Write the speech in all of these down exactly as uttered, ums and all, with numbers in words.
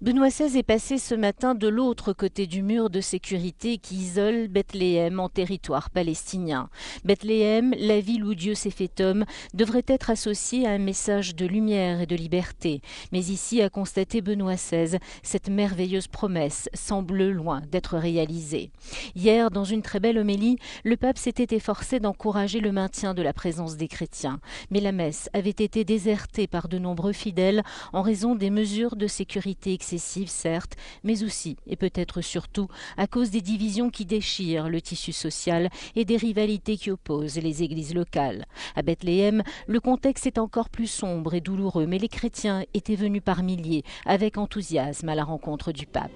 Benoît seize est passé ce matin de l'autre côté du mur de sécurité qui isole Bethléem en territoire palestinien. Bethléem, la ville où Dieu s'est fait homme, devrait être associée à un message de lumière et de liberté. Mais ici, a constaté Benoît seize, cette merveilleuse promesse semble loin d'être réalisée. Hier, dans une très belle homélie, le pape s'était efforcé d'encourager le maintien de la présence des chrétiens. Mais la messe avait été désertée par de nombreux fidèles en raison des mesures de sécurité excessives. Certes, mais aussi et peut-être surtout à cause des divisions qui déchirent le tissu social et des rivalités qui opposent les églises locales. À Bethléem, le contexte est encore plus sombre et douloureux, mais les chrétiens étaient venus par milliers avec enthousiasme à la rencontre du pape.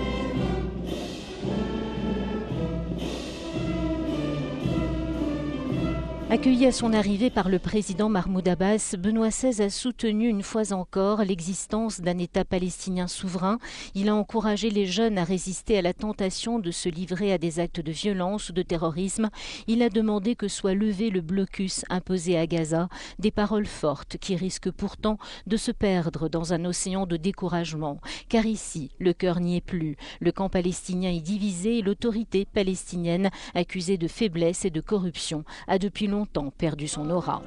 Accueilli à son arrivée par le président Mahmoud Abbas, Benoît seize a soutenu une fois encore l'existence d'un État palestinien souverain. Il a encouragé les jeunes à résister à la tentation de se livrer à des actes de violence ou de terrorisme. Il a demandé que soit levé le blocus imposé à Gaza, des paroles fortes qui risquent pourtant de se perdre dans un océan de découragement. Car ici, le cœur n'y est plus. Le camp palestinien est divisé et l'autorité palestinienne, accusée de faiblesse et de corruption, a depuis longtemps longtemps perdu son aura.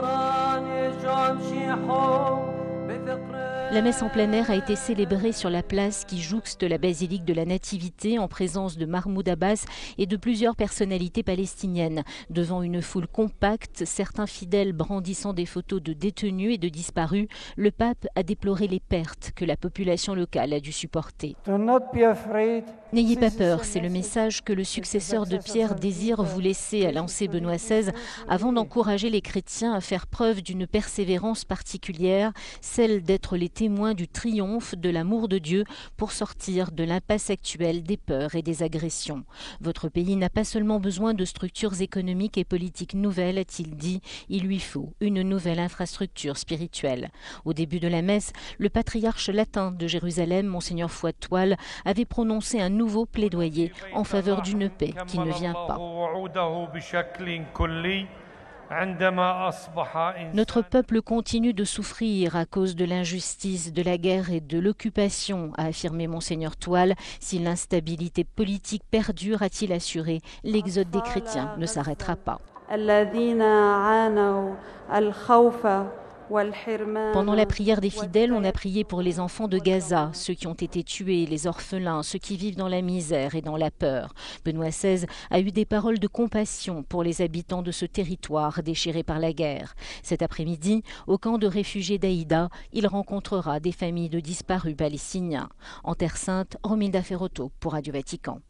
La messe en plein air a été célébrée sur la place qui jouxte la basilique de la Nativité en présence de Mahmoud Abbas et de plusieurs personnalités palestiniennes. Devant une foule compacte, certains fidèles brandissant des photos de détenus et de disparus, le pape a déploré les pertes que la population locale a dû supporter. N'ayez pas peur, c'est le message que le successeur de Pierre désire vous laisser, a lancé Benoît seize, avant d'encourager les chrétiens à faire preuve d'une persévérance particulière, celle d'être les témoins du triomphe de l'amour de Dieu pour sortir de l'impasse actuelle des peurs et des agressions. Votre pays n'a pas seulement besoin de structures économiques et politiques nouvelles, a-t-il dit, il lui faut une nouvelle infrastructure spirituelle. Au début de la messe, le patriarche latin de Jérusalem, Monseigneur Fouad Toual, avait prononcé un nouveau plaidoyer en faveur d'une paix qui ne vient pas. Notre peuple continue de souffrir à cause de l'injustice, de la guerre et de l'occupation, a affirmé Monseigneur Toual. Si l'instabilité politique perdure, a-t-il assuré, l'exode des chrétiens ne s'arrêtera pas. Pendant la prière des fidèles, on a prié pour les enfants de Gaza, ceux qui ont été tués, les orphelins, ceux qui vivent dans la misère et dans la peur. Benoît seize a eu des paroles de compassion pour les habitants de ce territoire déchiré par la guerre. Cet après-midi, au camp de réfugiés d'Aïda, il rencontrera des familles de disparus palestiniens. En Terre Sainte, Romilda Ferrotto pour Radio Vatican.